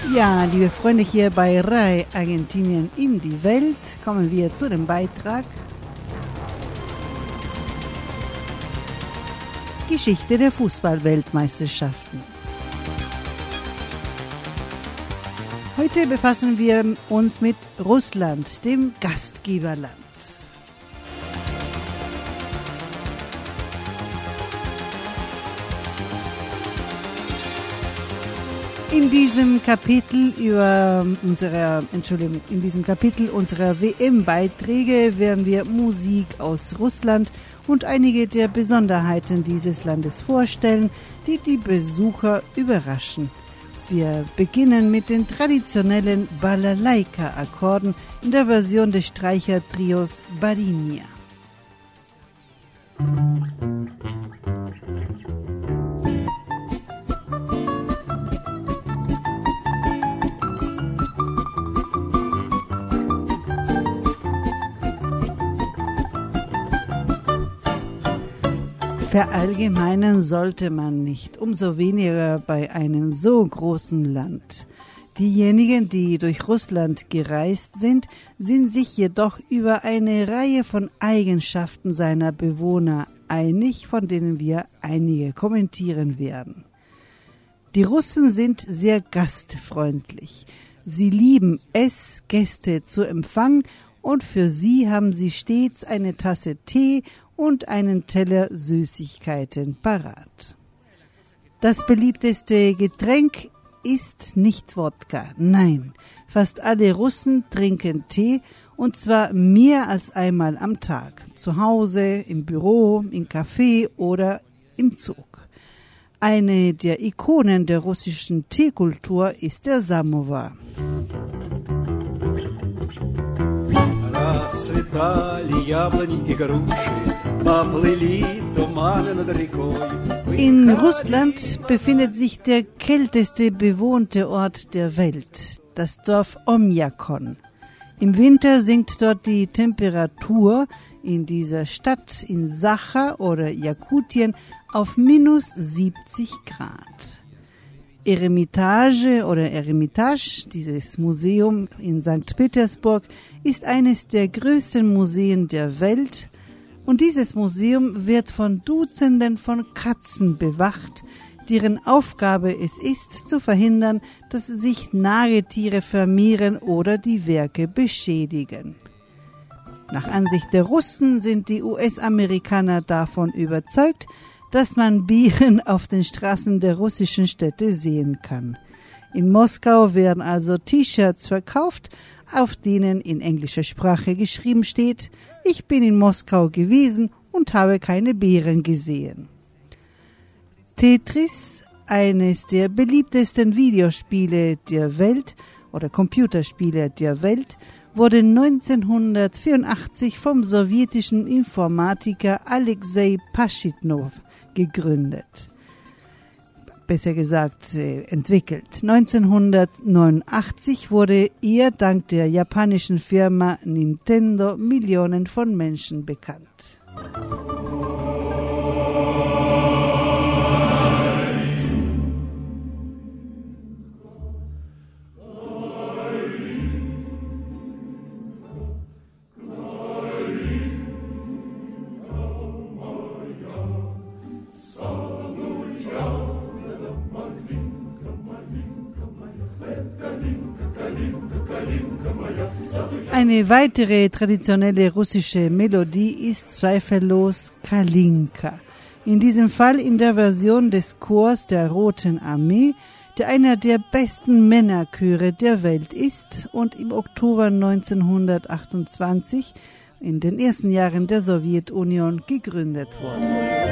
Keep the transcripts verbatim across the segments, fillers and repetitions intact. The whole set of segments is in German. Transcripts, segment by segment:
Ja, liebe Freunde, hier bei R A I Argentinien in die Welt kommen wir zu dem Beitrag Geschichte der Fußball-Weltmeisterschaften. Heute befassen wir uns mit Russland, dem Gastgeberland. In diesem Kapitel über unsere, Entschuldigung, in diesem Kapitel unserer W M-Beiträge werden wir Musik aus Russland und einige der Besonderheiten dieses Landes vorstellen, die die Besucher überraschen. Wir beginnen mit den traditionellen Balalaika-Akkorden in der Version des Streichertrios Barinia. Verallgemeinern sollte man nicht, umso weniger bei einem so großen Land. Diejenigen, die durch Russland gereist sind, sind sich jedoch über eine Reihe von Eigenschaften seiner Bewohner einig, von denen wir einige kommentieren werden. Die Russen sind sehr gastfreundlich. Sie lieben es, Gäste zu empfangen, und für sie haben sie stets eine Tasse Tee und einen Teller Süßigkeiten parat. Das beliebteste Getränk ist nicht Wodka, nein, fast alle Russen trinken Tee, und zwar mehr als einmal am Tag, zu Hause, im Büro, im Café oder im Zug. Eine der Ikonen der russischen Teekultur ist der Samovar. In Russland befindet sich der kälteste bewohnte Ort der Welt, das Dorf Omjakon. Im Winter sinkt dort die Temperatur in dieser Stadt in Sacha oder Jakutien auf minus siebzig Grad. Eremitage oder Eremitage, dieses Museum in Sankt Petersburg, ist eines der größten Museen der Welt, und dieses Museum wird von Dutzenden von Katzen bewacht, deren Aufgabe es ist, zu verhindern, dass sich Nagetiere vermehren oder die Werke beschädigen. Nach Ansicht der Russen sind die U S-Amerikaner davon überzeugt, dass man Bären auf den Straßen der russischen Städte sehen kann. In Moskau werden also T-Shirts verkauft, auf denen in englischer Sprache geschrieben steht: Ich bin in Moskau gewesen und habe keine Bären gesehen. Tetris, eines der beliebtesten Videospiele der Welt oder Computerspiele der Welt, wurde neunzehnhundertvierundachtzig vom sowjetischen Informatiker Alexei Pashitnov gegründet. Besser gesagt, äh, entwickelt. neunzehnhundertneunundachtzig wurde er dank der japanischen Firma Nintendo Millionen von Menschen bekannt. Eine weitere traditionelle russische Melodie ist zweifellos Kalinka. In diesem Fall in der Version des Chors der Roten Armee, der einer der besten Männerchöre der Welt ist und im Oktober neunzehnhundertachtundzwanzig, in den ersten Jahren der Sowjetunion, gegründet wurde.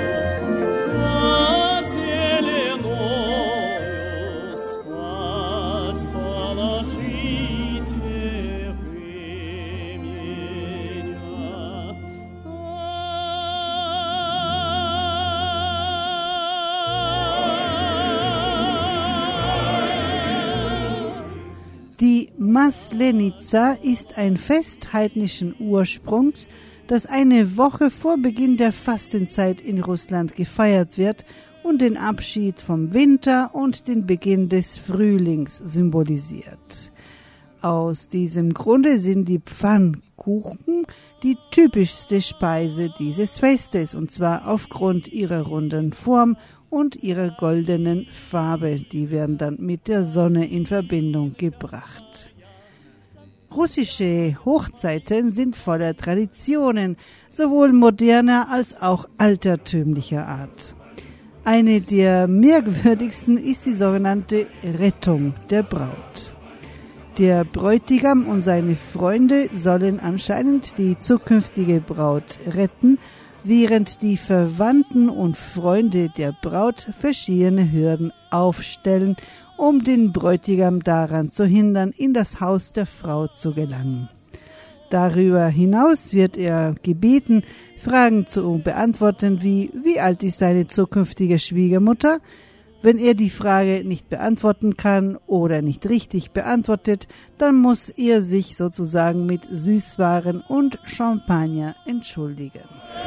Die Maslenitsa ist ein Fest heidnischen Ursprungs, das eine Woche vor Beginn der Fastenzeit in Russland gefeiert wird und den Abschied vom Winter und den Beginn des Frühlings symbolisiert. Aus diesem Grunde sind die Pfannkuchen die typischste Speise dieses Festes, und zwar aufgrund ihrer runden Form und ihrer goldenen Farbe. Die werden dann mit der Sonne in Verbindung gebracht. Russische Hochzeiten sind voller Traditionen, sowohl moderner als auch altertümlicher Art. Eine der merkwürdigsten ist die sogenannte Rettung der Braut. Der Bräutigam und seine Freunde sollen anscheinend die zukünftige Braut retten, während die Verwandten und Freunde der Braut verschiedene Hürden aufstellen, um den Bräutigam daran zu hindern, in das Haus der Frau zu gelangen. Darüber hinaus wird er gebeten, Fragen zu beantworten wie: Wie alt ist seine zukünftige Schwiegermutter? Wenn er die Frage nicht beantworten kann oder nicht richtig beantwortet, dann muss er sich sozusagen mit Süßwaren und Champagner entschuldigen.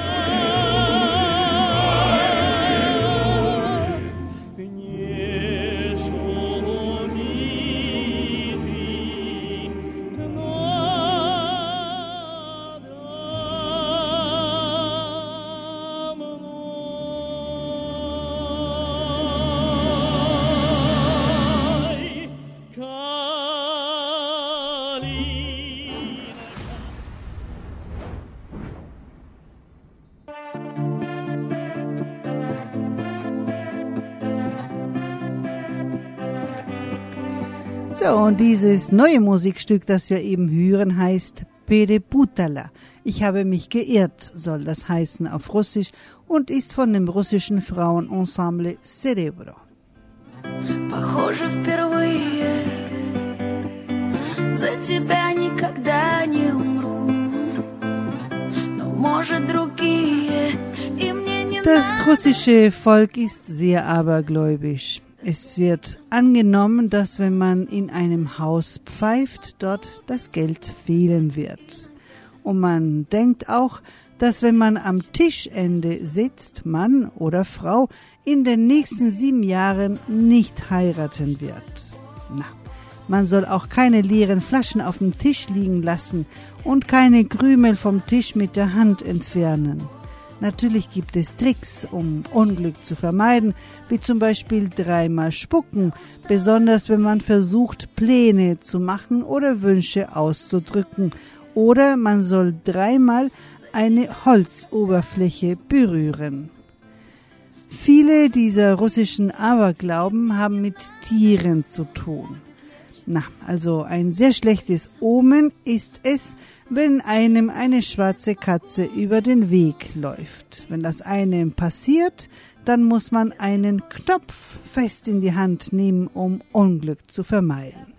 So, und dieses neue Musikstück, das wir eben hören, heißt Pereputala. Ich habe mich geirrt, soll das heißen auf Russisch, und ist von dem russischen Frauenensemble Cerebro. Похоже, впервые за тебя никогда не умру. Но, может, другие, и мне не надо. Das russische Volk ist sehr abergläubisch. Es wird angenommen, dass wenn man in einem Haus pfeift, dort das Geld fehlen wird. Und man denkt auch, dass wenn man am Tischende sitzt, Mann oder Frau, in den nächsten sieben Jahren nicht heiraten wird. Na, man soll auch keine leeren Flaschen auf dem Tisch liegen lassen und keine Krümel vom Tisch mit der Hand entfernen. Natürlich gibt es Tricks, um Unglück zu vermeiden, wie zum Beispiel dreimal spucken, besonders wenn man versucht, Pläne zu machen oder Wünsche auszudrücken. Oder man soll dreimal eine Holzoberfläche berühren. Viele dieser russischen Aberglauben haben mit Tieren zu tun. Na, also ein sehr schlechtes Omen ist es, wenn einem eine schwarze Katze über den Weg läuft. Wenn das einem passiert, dann muss man einen Knopf fest in die Hand nehmen, um Unglück zu vermeiden.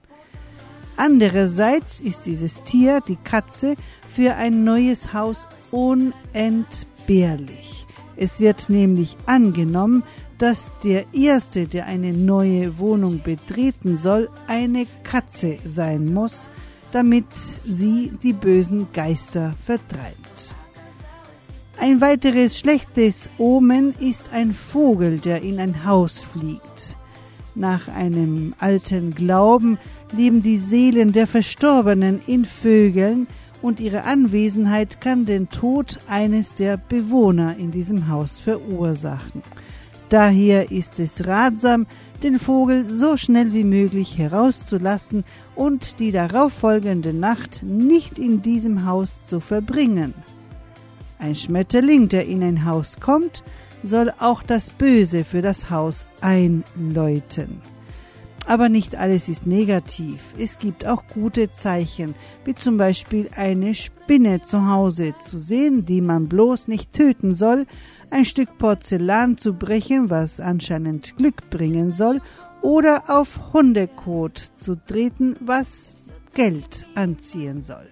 Andererseits ist dieses Tier, die Katze, für ein neues Haus unentbehrlich. Es wird nämlich angenommen, dass der Erste, der eine neue Wohnung betreten soll, eine Katze sein muss, damit sie die bösen Geister vertreibt. Ein weiteres schlechtes Omen ist ein Vogel, der in ein Haus fliegt. Nach einem alten Glauben leben die Seelen der Verstorbenen in Vögeln und ihre Anwesenheit kann den Tod eines der Bewohner in diesem Haus verursachen. Daher ist es ratsam, den Vogel so schnell wie möglich herauszulassen und die darauffolgende Nacht nicht in diesem Haus zu verbringen. Ein Schmetterling, der in ein Haus kommt, soll auch das Böse für das Haus einläuten. Aber nicht alles ist negativ. Es gibt auch gute Zeichen, wie zum Beispiel eine Spinne zu Hause zu sehen, die man bloß nicht töten soll, ein Stück Porzellan zu brechen, was anscheinend Glück bringen soll, oder auf Hundekot zu treten, was Geld anziehen soll.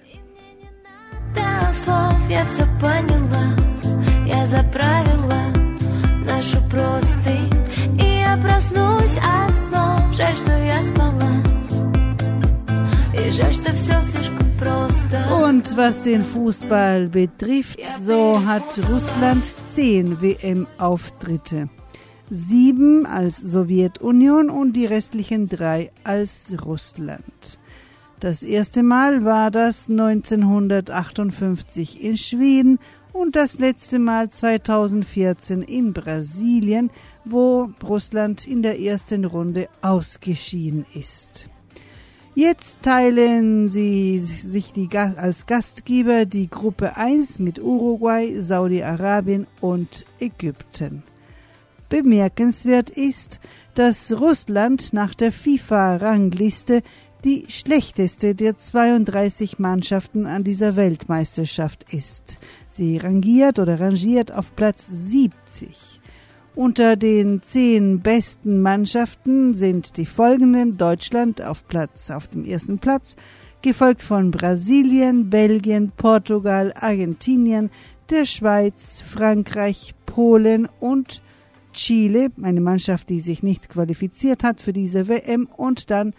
Und was den Fußball betrifft, so hat Russland zehn W M-Auftritte. sieben als Sowjetunion und die restlichen drei als Russland. Das erste Mal war das neunzehnhundertachtundfünfzig in Schweden und das letzte Mal zweitausendvierzehn in Brasilien, wo Russland in der ersten Runde ausgeschieden ist. Jetzt teilen sie sich die, als Gastgeber die Gruppe eins mit Uruguay, Saudi-Arabien und Ägypten. Bemerkenswert ist, dass Russland nach der FIFA-Rangliste die schlechteste der zweiunddreißig Mannschaften an dieser Weltmeisterschaft ist. Sie rangiert oder rangiert auf Platz siebzig. Unter den zehn besten Mannschaften sind die folgenden: Deutschland auf Platz, auf dem ersten Platz, gefolgt von Brasilien, Belgien, Portugal, Argentinien, der Schweiz, Frankreich, Polen und Chile, eine Mannschaft, die sich nicht qualifiziert hat für diese W M, und dann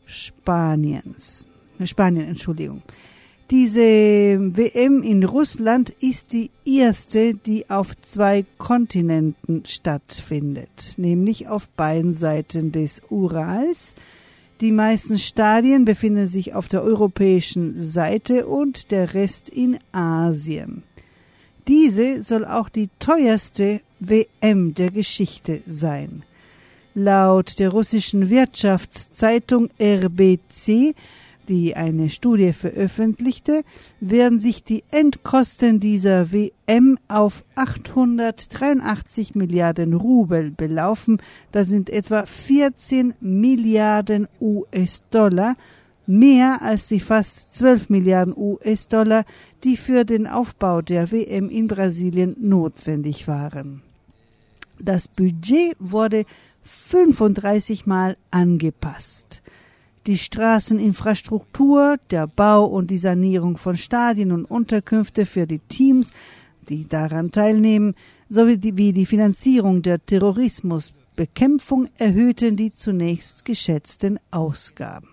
Spaniens. Spanien, Entschuldigung. Diese W M in Russland ist die erste, die auf zwei Kontinenten stattfindet, nämlich auf beiden Seiten des Urals. Die meisten Stadien befinden sich auf der europäischen Seite und der Rest in Asien. Diese soll auch die teuerste W M der Geschichte sein. Laut der russischen Wirtschaftszeitung R B C, die eine Studie veröffentlichte, werden sich die Endkosten dieser W M auf achthundertdreiundachtzig Milliarden Rubel belaufen. Das sind etwa vierzehn Milliarden U S-Dollar, mehr als die fast zwölf Milliarden U S-Dollar, die für den Aufbau der W M in Brasilien notwendig waren. Das Budget wurde fünfunddreißig Mal angepasst. Die Straßeninfrastruktur, der Bau und die Sanierung von Stadien und Unterkünfte für die Teams, die daran teilnehmen, sowie die, wie die Finanzierung der Terrorismusbekämpfung erhöhten die zunächst geschätzten Ausgaben.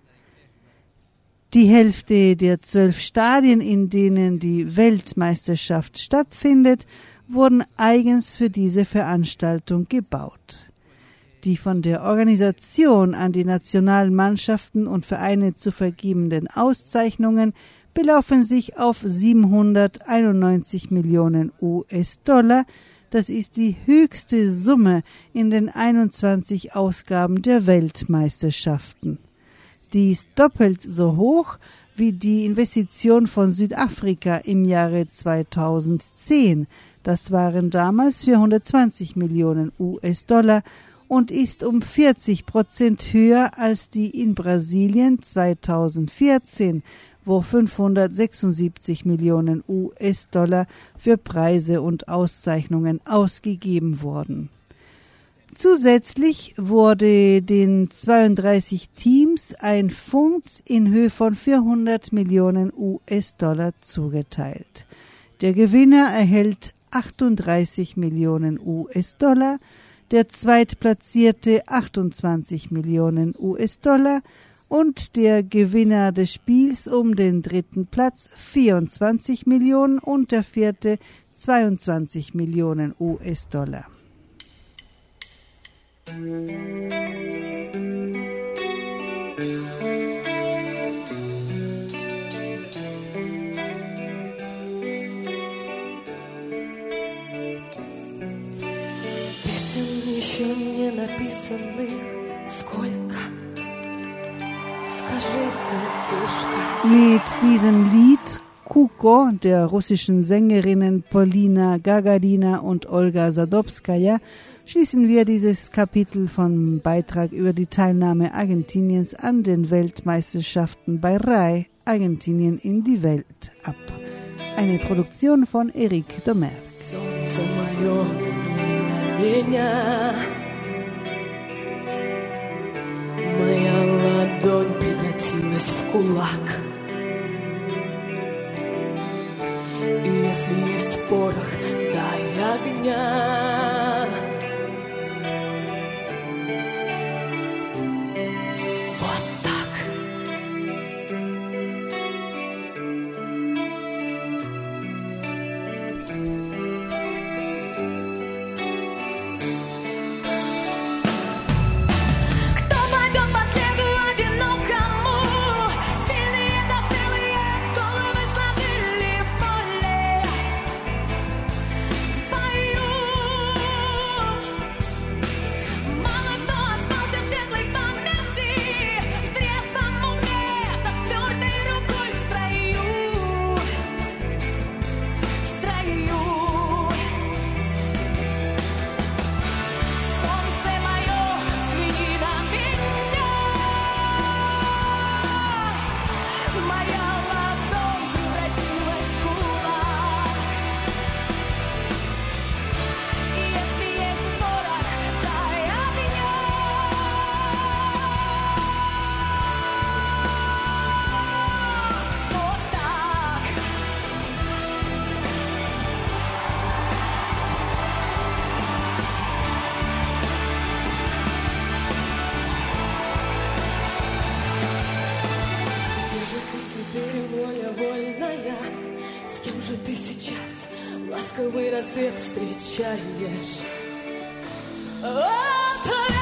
Die Hälfte der zwölf Stadien, in denen die Weltmeisterschaft stattfindet, wurden eigens für diese Veranstaltung gebaut. Die von der Organisation an die nationalen Mannschaften und Vereine zu vergebenden Auszeichnungen belaufen sich auf siebenhunderteinundneunzig Millionen U S-Dollar. Das ist die höchste Summe in den einundzwanzig Ausgaben der Weltmeisterschaften. Die ist doppelt so hoch wie die Investition von Südafrika im Jahre zweitausendzehn. Das waren damals vierhundertzwanzig Millionen U S-Dollar und ist um vierzig Prozent höher als die in Brasilien zweitausendvierzehn, wo fünfhundertsechsundsiebzig Millionen U S-Dollar für Preise und Auszeichnungen ausgegeben wurden. Zusätzlich wurde den zweiunddreißig Teams ein Fonds in Höhe von vierhundert Millionen U S-Dollar zugeteilt. Der Gewinner erhält achtunddreißig Millionen U S-Dollar, der Zweitplatzierte achtundzwanzig Millionen U S-Dollar und der Gewinner des Spiels um den dritten Platz vierundzwanzig Millionen und der vierte zweiundzwanzig Millionen U S-Dollar. Еще не написанных сколько? Скажи, кукушка. Mit diesem Lied Kuko der russischen Sängerinnen Polina Gagarina und Olga Sadowskaja schließen wir dieses Kapitel vom Beitrag über die Teilnahme Argentiniens an den Weltmeisterschaften bei R A I Argentinien in die Welt ab. Eine Produktion von Eric Domer. Меня моя ладонь превратилась в кулак. И если есть порох, дай огня. Вот так. ласковый рассвет встречаешь. Вот